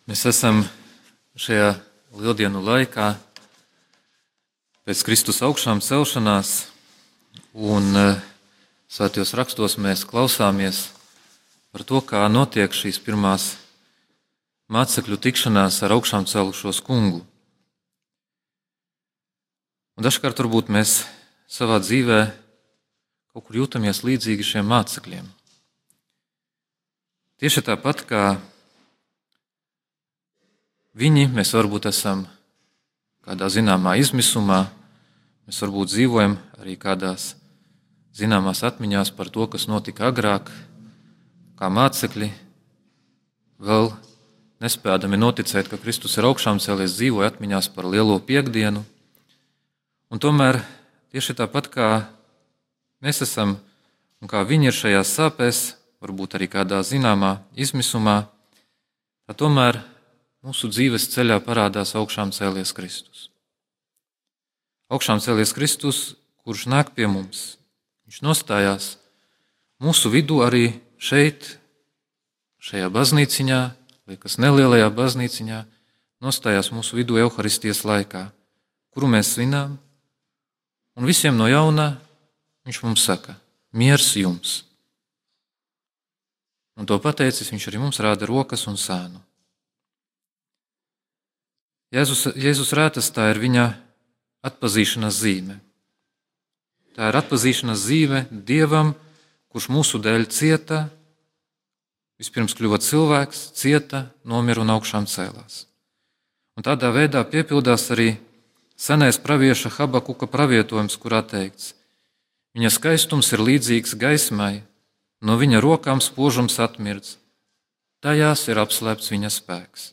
Mēs esam šajā lieldienu laikā pēc Kristus augšām celšanās, un svētajos rakstos mēs klausāmies par to, kā notiek šīs pirmās mācekļu tikšanās ar augšām celušos kungu. Un dažkārt varbūt mēs savā dzīvē kaut kur jūtamies līdzīgi šiem mācekļiem. Tieši tāpat kā viņi, mēs varbūt esam kādā zināmā izmisumā, mēs varbūt dzīvojam arī kādās zināmās atmiņās par to, kas notika agrāk, kā mācekļi, vēl nespējami noticēt, ka Kristus ir augšām cēlies, dzīvoja atmiņās par lielo piekdienu. Un tomēr tieši tāpat kā mēs esam un kā viņi ir šajās sāpēs, varbūt arī kādā zināmā izmisumā, tad tomēr mūsu dzīves ceļā parādās augšām cēlies Kristus. Augšām cēlies Kristus, kurš nāk pie mums. Viņš nostājās mūsu vidū arī šeit, šajā baznīciņā, liekas nelielajā baznīciņā, nostājās mūsu vidū Euharistijas laikā, kuru mēs svinām, un visiem no jauna viņš mums saka: miers jums. Un to pateicis, viņš arī mums rāda rokas un sēnu. Jēzus rētastā ir viņa atpazīšanās zīme. Tā ir atpazīšanās zīme Dievam, kurš mūsu dēļ cieta, vispirms kļuva cilvēks, cieta, nomira un augšām cēlās. Un tādā veidā piepildās arī senais pravieša Habakuka pravietojums, kurā teikts: viņa skaistums ir līdzīgs gaismai, no viņa rokām spožums atmirdz, tajās ir apslēpts viņa spēks.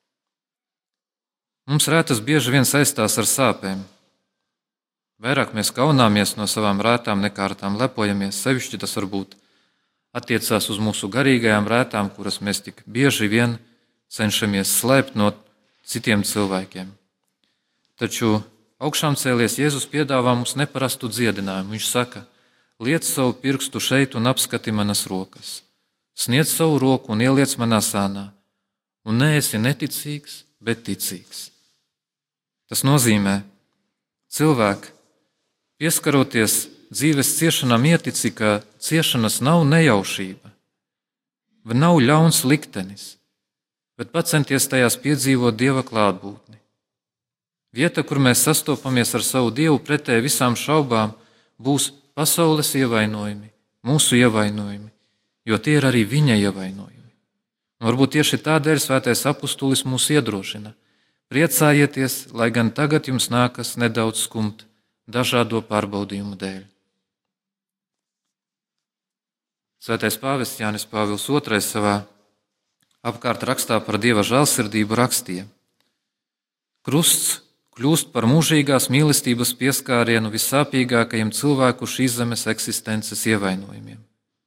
Mums rētas bieži vien saistās ar sāpēm. Vairāk mēs kaunāmies no savām rētām, nekā ar tām lepojamies. Sevišķi tas varbūt attiecās uz mūsu garīgajām rētām, kuras mēs tik bieži vien cenšamies slēpt no citiem cilvēkiem. Taču augšām cēlies Jēzus piedāvā mums neparastu dziedinājumu. Viņš saka: liec savu pirkstu šeit un apskati manas rokas. Sniedz savu roku un ieliec manā sānā. Un neesi neticīgs, bet ticīgs. Tas nozīmē, cilvēki, pieskaroties dzīves ciešanām, ietici, ka ciešanas nav nejaušība, nav ļauns liktenis, bet pacenties tajās piedzīvot Dieva klātbūtni. Vieta, kur mēs sastopamies ar savu Dievu pretēji visām šaubām, būs pasaules ievainojumi, mūsu ievainojumi, jo tie ir arī viņa ievainojumi. Un varbūt tieši tādēļ svētais apustulis mūs iedrošina: priecājieties, lai gan tagad jums nākas nedaudz skumt dažādo pārbaudījumu dēļ. Svētais pāvests Jānis Pāvils II savā apkārt rakstā par Dieva žēlsirdību rakstīja: krusts kļūst par mūžīgās mīlestības pieskārienu vissāpīgākajiem cilvēku šīs zemes eksistences ievainojumiem.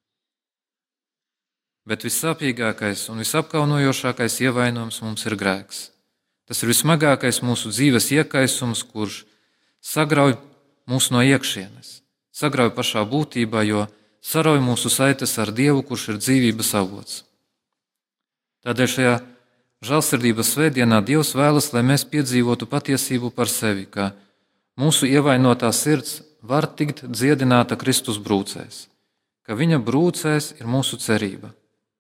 Bet vissāpīgākais un visapkaunojošākais ievainojums mums ir grēks. Tas ir vismagākais mūsu dzīves iekaisums, kurš sagrauj mūs no iekšienes, sagrauj pašā būtībā, jo sarauj mūsu saites ar Dievu, kurš ir dzīvības avots. Tādēļ šajā žēlsirdības svētdienā Dievs vēlas, lai mēs piedzīvotu patiesību par sevi, ka mūsu ievainotā sirds var tikt dziedināta Kristus brūcēs, ka viņa brūcēs ir mūsu cerība.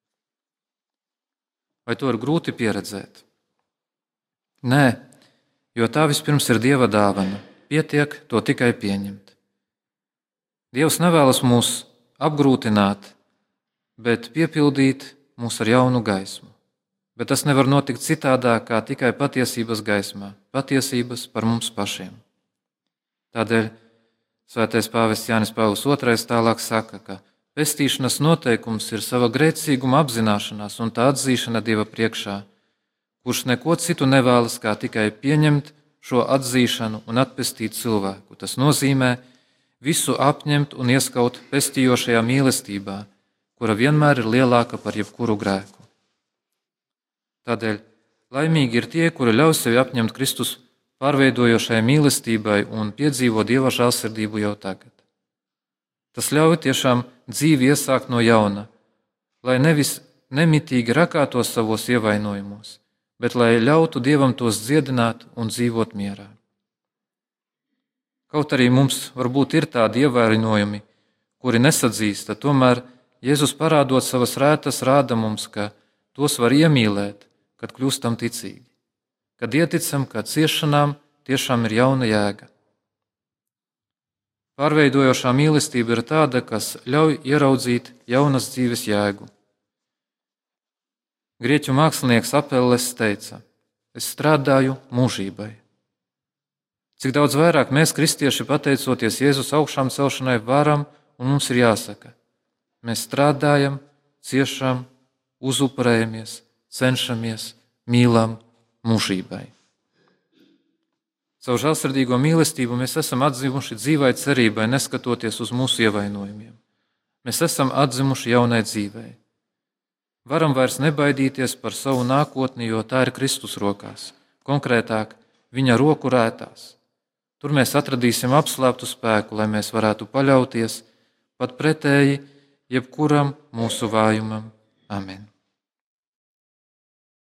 Vai to ir grūti pieredzēt? Nē, jo tā vispirms ir Dieva dāvana, pietiek to tikai pieņemt. Dievs nevēlas mūs apgrūtināt, bet piepildīt mūs ar jaunu gaismu. Bet tas nevar notikt citādāk kā tikai patiesības gaismā, patiesības par mums pašiem. Tādēļ svētais pāvests Jānis Pāvils II tālāk saka, ka pestīšanas noteikums ir sava grēcīguma apzināšanās un tā atzīšana Dieva priekšā, kurš neko citu nevēlas, kā tikai pieņemt šo atzīšanu un atpestīt cilvēku. Tas nozīmē visu apņemt un ieskaut pestījošajā mīlestībā, kura vienmēr ir lielāka par jebkuru grēku. Tādēļ laimīgi ir tie, kuri ļauj sevi apņemt Kristus pārveidojošajai mīlestībai un piedzīvo Dieva žēlsirdību jau tagad. Tas ļauj tiešām dzīvi iesākt no jauna, lai nevis nemitīgi rakātos savos ievainojumos, bet lai ļautu Dievam tos dziedināt un dzīvot mierā. Kaut arī mums varbūt ir tādi ievainojumi, kuri nesadzīsta, tomēr Jēzus parādot savas rētas rāda mums, ka tos var iemīlēt, kad kļūstam ticīgi, kad ieticam, ka ciešanām tiešām ir jauna jēga. Pārveidojošā mīlestība ir tāda, kas ļauj ieraudzīt jaunas dzīves jēgu. Grieķu mākslinieks Apelles teica: es strādāju mūžībai. Cik daudz vairāk mēs, kristieši, pateicoties Jēzus augšām celšanai, varam un mums ir jāsaka: mēs strādājam, ciešam, uzupurējamies, cenšamies, mīlam mūžībai. Savu žēlsirdīgo mīlestību mēs esam atzimuši dzīvai cerībai, neskatoties uz mūsu ievainojumiem. Mēs esam atzimuši jaunai dzīvei. Varam vairs nebaidīties par savu nākotni, jo tā ir Kristus rokās, konkrētāk viņa roku rētās. Tur mēs atradīsim apslēptu spēku, lai mēs varētu paļauties pat pretēji jebkuram mūsu vājumam. Amen.